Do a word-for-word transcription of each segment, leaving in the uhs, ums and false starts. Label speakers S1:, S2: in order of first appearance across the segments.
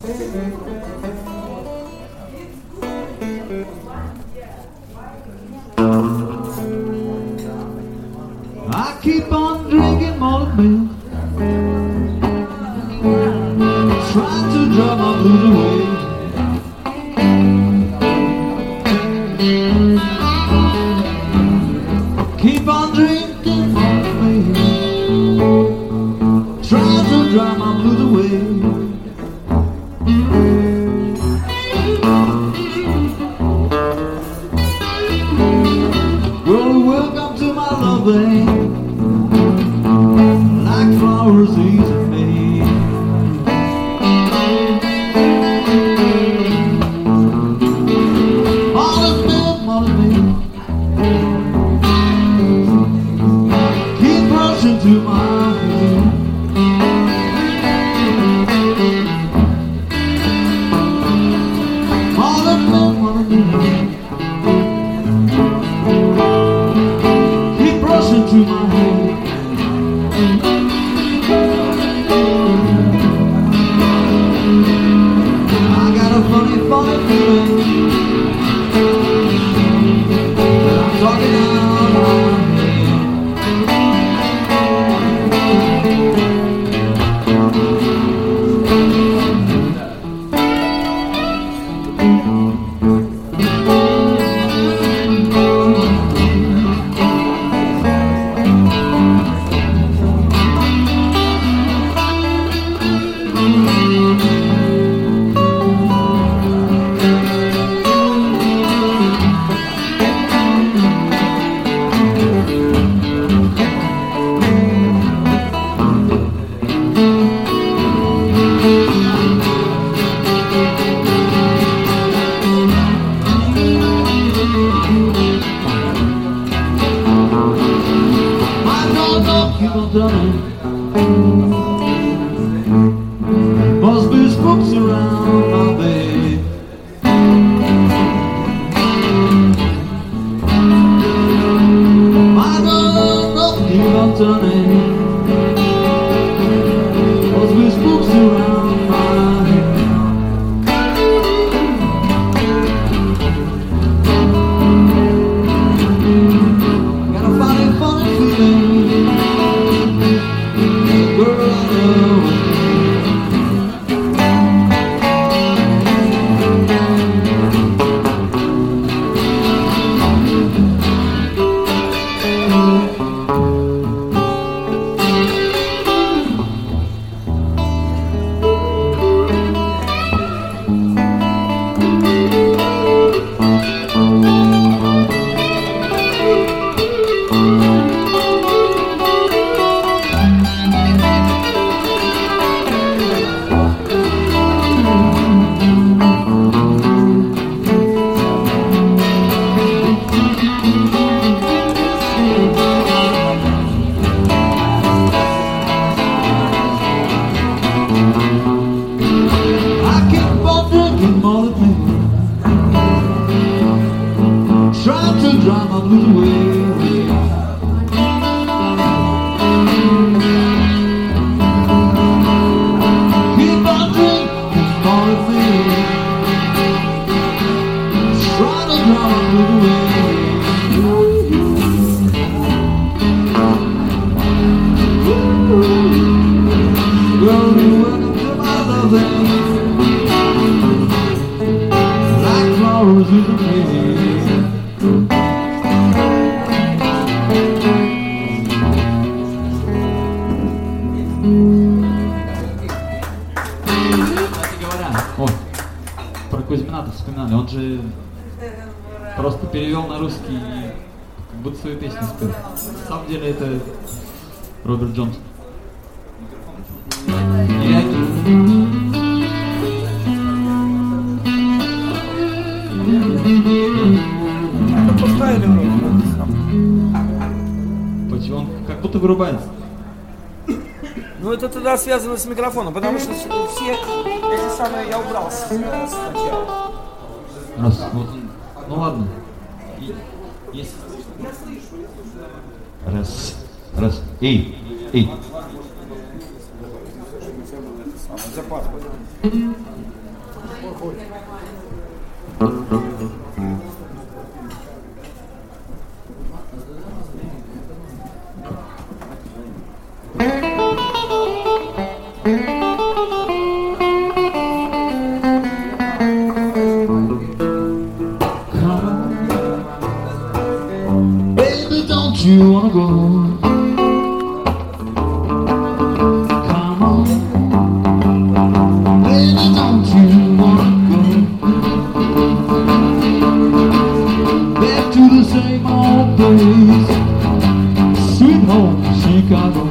S1: I keep on drinking malt milk, trying to drive my blues away. Keep on drinking malt milk, trying to drive my blues away. Well, welcome to my lovely, like flowers easy made. Modest milk, modest milk, keep rushing to my head. Modest milk, modest milk, keep rushing to my head. I got a funny, funny feeling that I'm talking out my head. Keep on turning. Must be spooks around my bed. My dog keep on turning. Must be spooks around my head. Got a funny, funny feeling. Trying to drive my blues away. Keep on drinking, all the things, trying to drive my blues away. Well, welcome to my loving, like flowers in the rain. О, про Кузьмината вспоминали, он же просто перевел на русский и как будто свою песню спел. На самом деле это Роберт Джонсон. И один.
S2: Это поставили вроде сам.
S1: Почему он как будто вырубается?
S2: Ну это тогда связано с микрофоном, потому что все эти самые я убрал сначала.
S1: Раз, вот он, ну ладно. И, есть. Раз, раз, эй, эй.
S2: запас.
S1: Baby, don't you wanna go? Come on, baby, don't you wanna go back to the same old place, sweet home Chicago?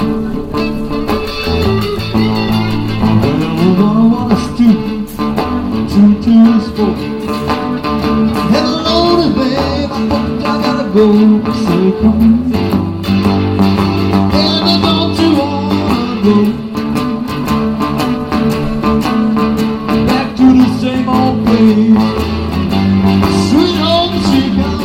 S1: Well, what I want us to to to sport. Hello, babe, I think I gotta go. Say, come on, baby, don't you wanna go back to the same old place, sweet home Chicago?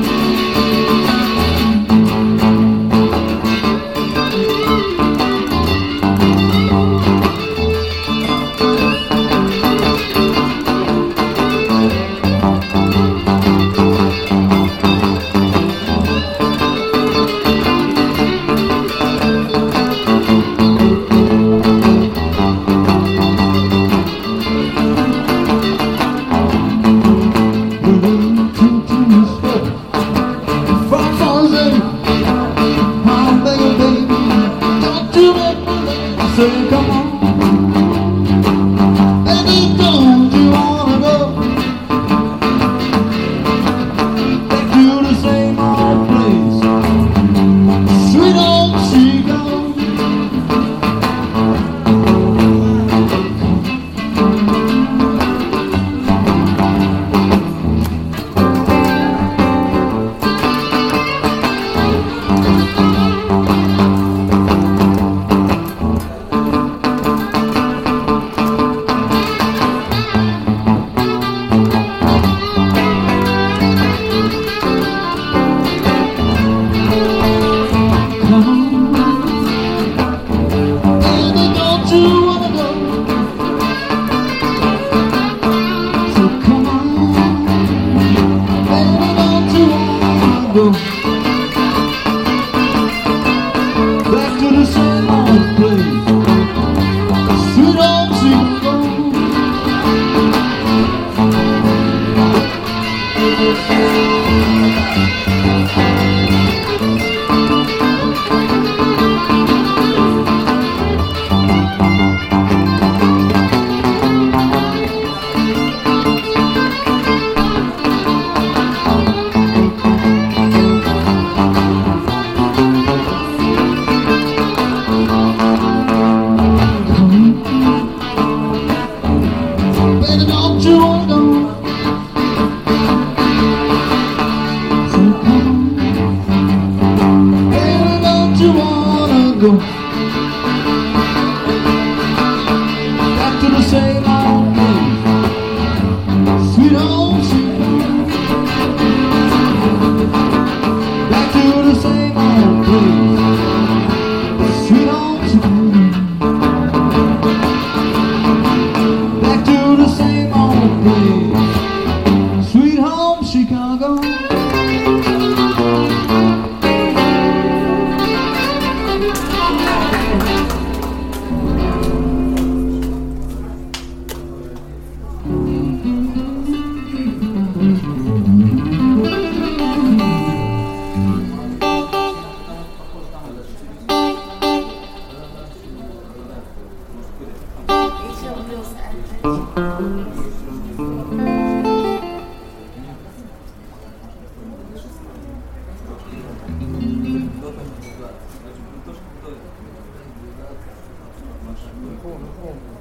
S1: Say, come on, baby, don't you wanna go back to the same old place, sweet old Chicago? Go back to the same old place, sweet old Chicago. Baby, don't you wanna go? So come on, baby, don't you wanna go back to the same old place, sweet old Chicago? Back to the same old place, sweet old Chicago. Back to the same old place, sweet home Chicago.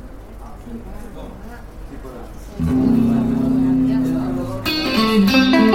S1: Thank you.